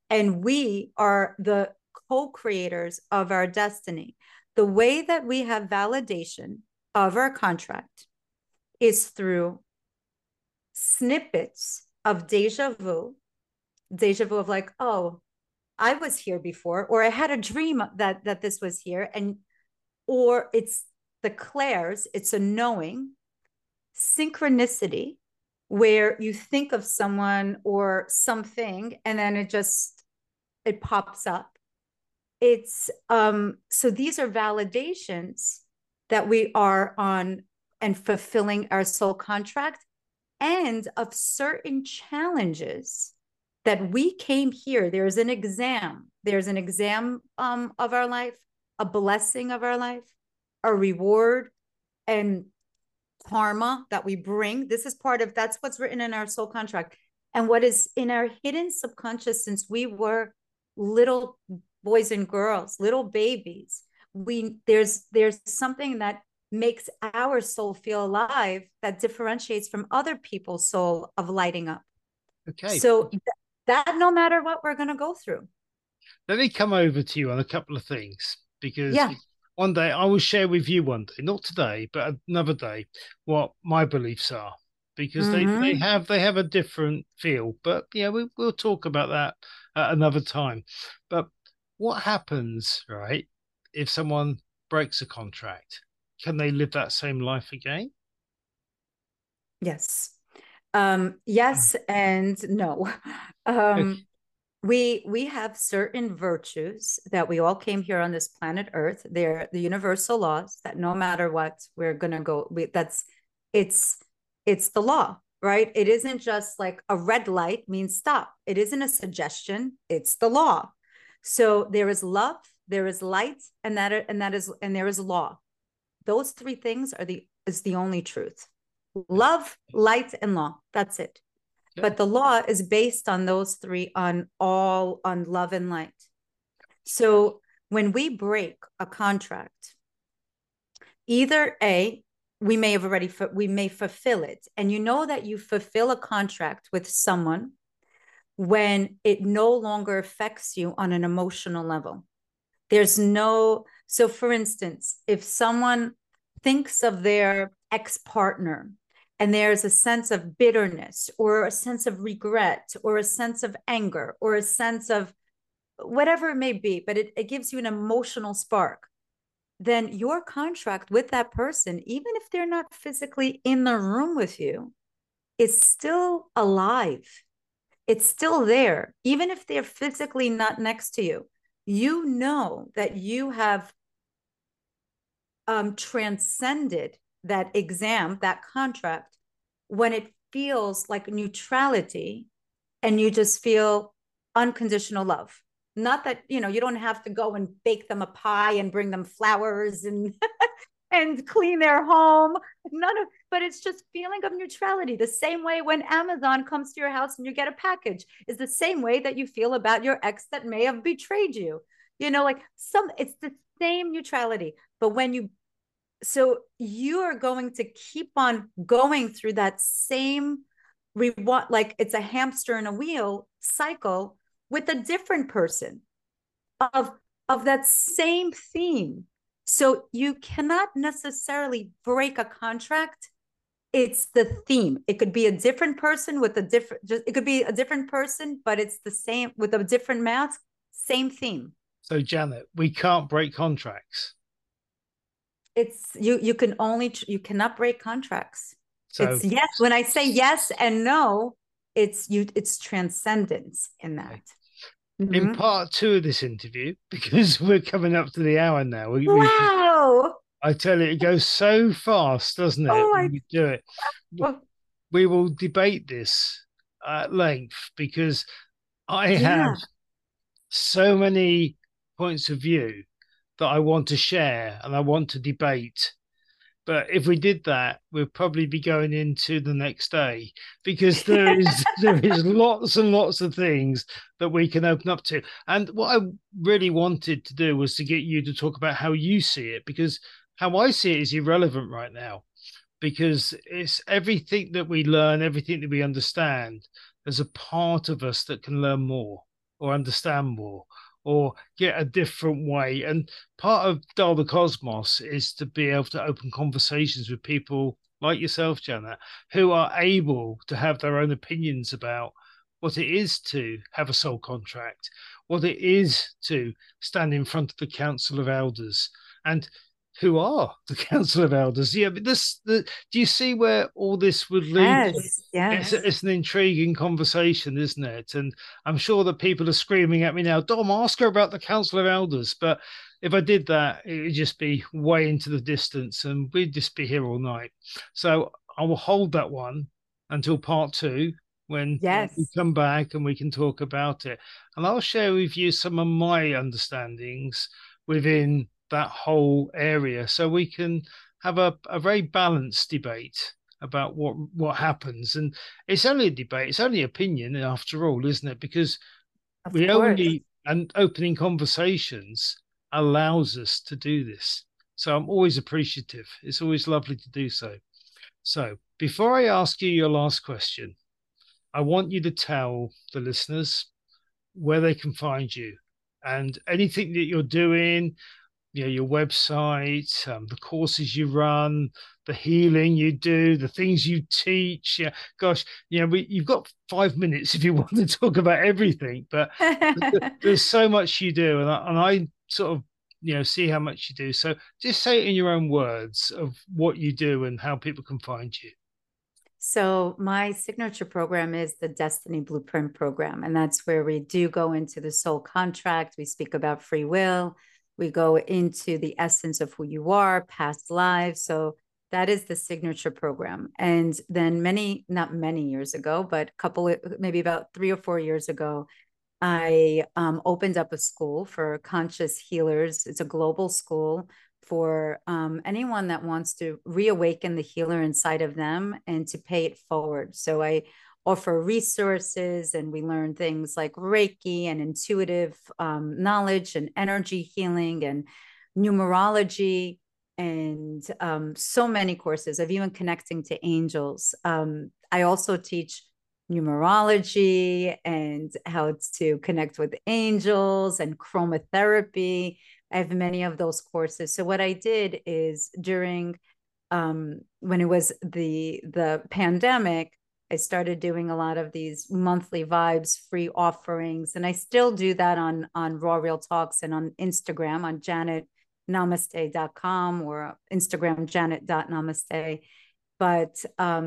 and we are the co-creators of our destiny. The way that we have validation of our contract is through snippets of deja vu of like, oh, I was here before, or I had a dream that this was here, and or it's the clairs, it's a knowing, synchronicity, where you think of someone or something, and then it pops up. It's so these are validations that we are on and fulfilling our soul contract, and of certain challenges that we came here. There's an exam. There's an exam of our life, a blessing of our life, a reward, and karma that we bring. This is part of, that's what's written in our soul contract. And what is in our hidden subconscious since we were little boys and girls, little babies, there's something that makes our soul feel alive that differentiates from other people's soul of lighting up. Okay. So that no matter what we're going to go through. Let me come over to you on a couple of things, because Yeah. one day I will share with you, one day, not today, but another day, what my beliefs are, because they have a different feel. But yeah, we'll talk about that at another time. But what happens, right, if someone breaks a contract? Can they live that same life again? Yes. Yes and no. We have certain virtues that we all came here on this planet Earth. They're the universal laws that no matter what, we're gonna go. It's the law, right? It isn't just like a red light means stop. It isn't a suggestion. It's the law. So there is love, there is light, and there is law. Those three things is the only truth. Love, light, and law. That's it. Yeah. But the law is based on those three, on love and light. So when we break a contract, either we may fulfill it. And you know that you fulfill a contract with someone when it no longer affects you on an emotional level. So for instance, if someone thinks of their ex-partner and there's a sense of bitterness or a sense of regret or a sense of anger or a sense of whatever it may be, but it gives you an emotional spark, then your contract with that person, even if they're not physically in the room with you, is still alive. It's still there. Even if they're physically not next to you, you know that you have transcended that exam, that contract, when it feels like neutrality and you just feel unconditional love. Not that, you don't have to go and bake them a pie and bring them flowers and and clean their home. But it's just feeling of neutrality. The same way when Amazon comes to your house and you get a package is the same way that you feel about your ex that may have betrayed you. It's the same neutrality. But so you are going to keep on going through that same reward, like it's a hamster in a wheel cycle with a different person of that same theme. So you cannot necessarily break a contract. It's the theme. It could be a different person it could be a different person, but it's the same with a different mask, same theme. So Janet, we can't break contracts. You cannot break contracts. So it's yes. When I say yes and no, it's transcendence in that. In part 2 of this interview, because we're coming up to the hour now. Wow. I tell you, it goes so fast, doesn't it? When you do it. We will debate this at length, because I have so many points of view that I want to share and I want to debate. But if we did that, we'd probably be going into the next day, because there is lots and lots of things that we can open up to. And what I really wanted to do was to get you to talk about how you see it, because how I see it is irrelevant right now, because it's everything that we learn, everything that we understand. There's a part of us that can learn more. or understand more or get a different way. And part of Dial the Cosmos is to be able to open conversations with people like yourself, Janet, who are able to have their own opinions about what it is to have a soul contract, what it is to stand in front of the Council of Elders, and who are the Council of Elders. Yeah, but do you see where all this would lead to? Yes, yes. It's an intriguing conversation, isn't it? And I'm sure that people are screaming at me now, Dom, ask her about the Council of Elders. But if I did that, it would just be way into the distance and we'd just be here all night. So I will hold that one until part two when we Yes. come back and we can talk about it. And I'll share with you some of my understandings within that whole area so we can have a very balanced debate about what happens. And it's only a debate, it's only opinion after all, isn't it? Because Of we course. only and opening conversations allows us to do this. So I'm always appreciative. It's always lovely to do so. So before I ask you your last question, I want you to tell the listeners where they can find you and anything that you're doing, your website, the courses you run, the healing you do, the things you teach. Yeah, gosh, you've got 5 minutes if you want to talk about everything, but there's so much you do, and I sort of see how much you do. So just say it in your own words of what you do and how people can find you. So my signature program is the Destiny Blueprint program, and that's where we do go into the soul contract. We speak about free will. We go into the essence of who you are, past lives. So that is the signature program. And then not many years ago, but maybe about 3 or 4 years ago, I opened up a school for conscious healers. It's a global school for anyone that wants to reawaken the healer inside of them and to pay it forward. So I offer resources and we learn things like Reiki and intuitive knowledge and energy healing and numerology and so many courses of even connecting to angels. I also teach numerology and how to connect with angels and chromotherapy. I have many of those courses. So what I did is during when it was the pandemic, I started doing a lot of these monthly vibes free offerings, and I still do that on Raw Real Talks and on Instagram on janetnamaste.com or Instagram janet.namaste. But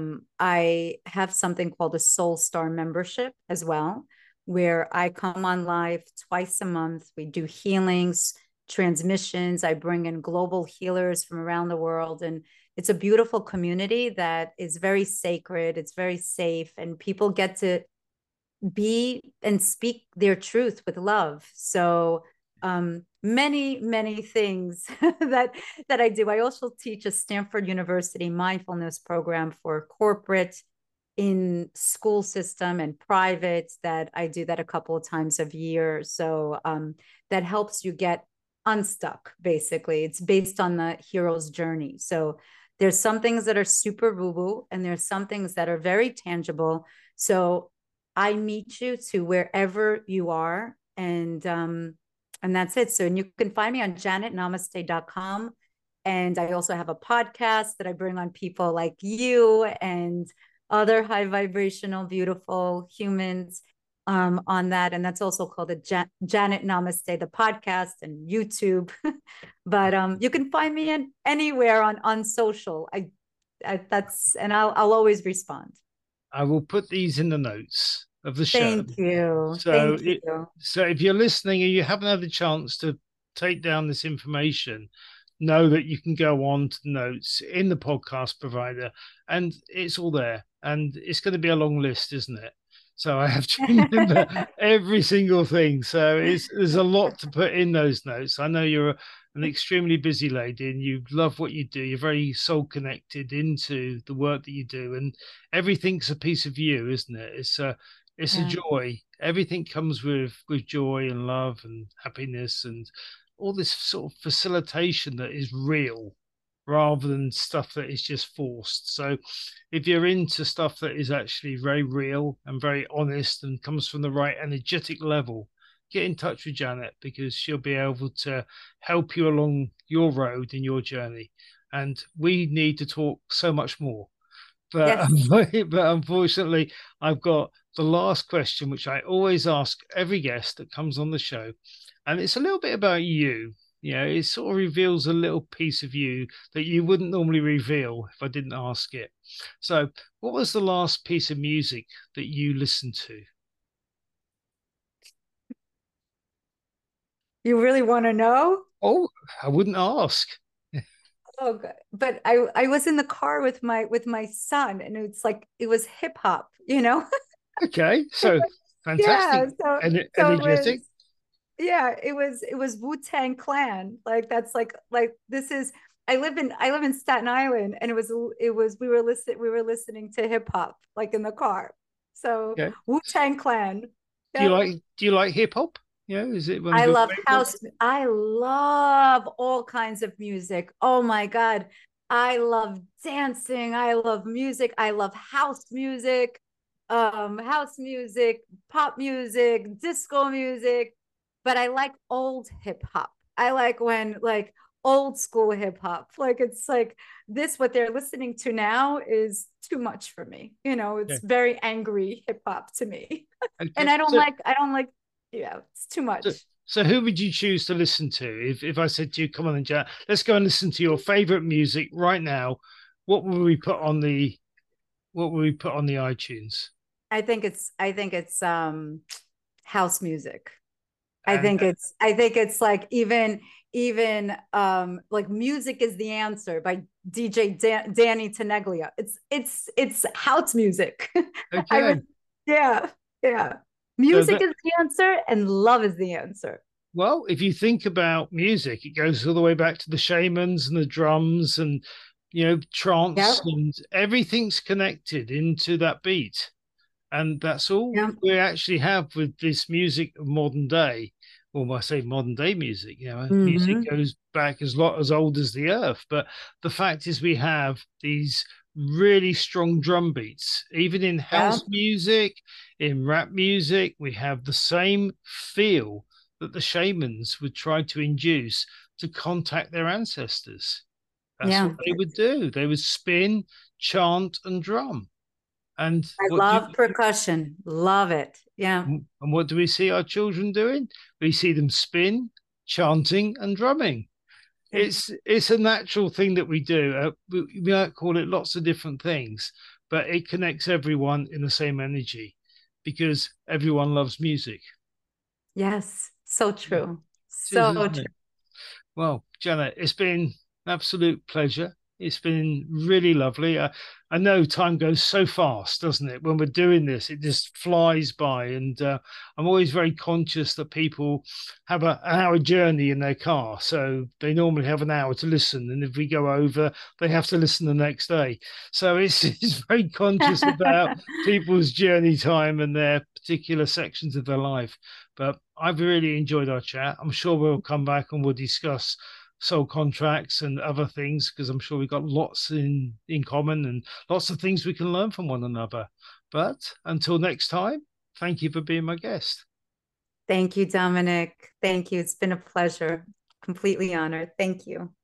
I have something called a Soul Star membership as well, where I come on live twice a month. We do healings, transmissions. I bring in global healers from around the world. And it's a beautiful community that is very sacred. It's very safe. And people get to be and speak their truth with love. So many things that I do. I also teach a Stanford University mindfulness program for corporate in school system and private that I do that a couple of times a year. So that helps you get unstuck, basically. It's based on the hero's journey. So there's some things that are super woo-woo and there's some things that are very tangible. So I meet you to wherever you are. And that's it. So, and you can find me on janetnamaste.com. And I also have a podcast that I bring on people like you and other high vibrational, beautiful humans on that. And that's also called the Janet Namaste, the podcast and YouTube. But you can find me anywhere on social. And I'll always respond. I will put these in the notes of the show. Thank you. So, Thank you. so if you're listening and you haven't had the chance to take down this information, know that you can go on to the notes in the podcast provider, and it's all there. And it's going to be a long list, isn't it? So I have to remember every single thing. So there's a lot to put in those notes. I know you're an extremely busy lady and you love what you do. You're very soul connected into the work that you do, and everything's a piece of you, isn't it? It's a Yeah. joy. Everything comes with joy and love and happiness and all this sort of facilitation that is real rather than stuff that is just forced. So if you're into stuff that is actually very real and very honest and comes from the right energetic level, get in touch with Janet, because she'll be able to help you along your road in your journey. And we need to talk so much more. But, Yes. but unfortunately, I've got the last question, which I always ask every guest that comes on the show. And it's a little bit about you. You know, it sort of reveals a little piece of you that you wouldn't normally reveal if I didn't ask it. So, what was the last piece of music that you listened to? You really want to know? Oh, I wouldn't ask. Oh, good. But I was in the car with my son, and it's like it was hip hop, you know? Okay, so fantastic. Yeah. So it Energetic. was, yeah, it was Wu-Tang Clan. Like that's like this is I live in Staten Island, and it was we were listening to hip hop like in the car. So Okay. Wu-Tang Clan. Do you Yep. like hip hop? Yeah, is it one of I your love favorite? house. I love all kinds of music. Oh my God. I love dancing. I love music. I love house music, pop music, disco music. But I like old hip hop. I like when like old school hip hop. Like it's like this, what they're listening to now is too much for me. You know, Yeah. it's very angry hip hop to me. And Okay. I don't like, yeah, it's too So, much. so who would you choose to listen to if I said to you, "Come on, and Jack, let's go and listen to your favorite music right now"? What will we put on the iTunes? I think it's house music. And I think it's like even like music is the answer by Danny Teneglia. It's house music. I okay, would, yeah, yeah. so Music that, is the answer and love is the answer. well, if you think about music, it goes all the way back to the shamans and the drums and trance, Yep. and everything's connected into that beat. And that's all Yep. we actually have with this music of modern day. Well, when I say modern day music, music Mm-hmm. goes back as old as the earth. But the fact is, we have these really strong drum beats, even in Yep. house music, in rap music. We have the same feel that the shamans would try to induce to contact their ancestors. That's what Yeah. they would do. They would spin, chant, and drum. And I what do love you, percussion. Love it. Yeah. and what do we see our children doing? We see them spin, chanting, and drumming. Yeah. It's a natural thing that we do. We might call it lots of different things, but it connects everyone in the same energy because everyone loves music. Yes. So Yeah, true. it is, So isn't true. it? Well, Janet, it's been an absolute pleasure. It's been really lovely. I know time goes so fast, doesn't it? When we're doing this, it just flies by. And I'm always very conscious that people have an hour journey in their car. So they normally have an hour to listen. And if we go over, they have to listen the next day. So it's very conscious about people's journey time and their particular sections of their life. But I've really enjoyed our chat. I'm sure we'll come back and we'll discuss soul contracts and other things because I'm sure we've got lots in common and lots of things we can learn from one another. But until next time, thank you for being my guest. Thank you, Dominic. Thank you. It's been a pleasure. Completely honored. Thank you.